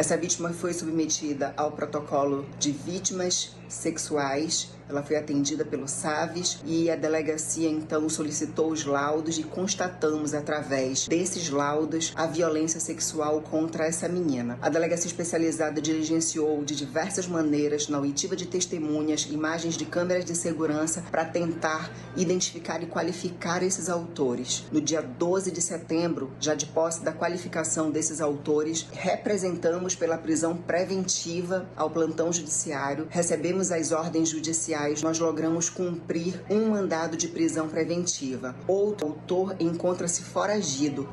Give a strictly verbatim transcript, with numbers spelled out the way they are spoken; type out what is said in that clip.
Essa vítima foi submetida ao protocolo de vítimas sexuais. Ela foi atendida pelo SAVES e a delegacia então solicitou os laudos e constatamos através desses laudos a violência sexual contra essa menina. A delegacia especializada diligenciou de diversas maneiras na oitiva de testemunhas, imagens de câmeras de segurança para tentar identificar e qualificar esses autores. No dia doze de setembro, já de posse da qualificação desses autores, representamos pela prisão preventiva ao plantão judiciário, recebemos as ordens judiciais, nós logramos cumprir um mandado de prisão preventiva. Outro autor encontra-se foragido.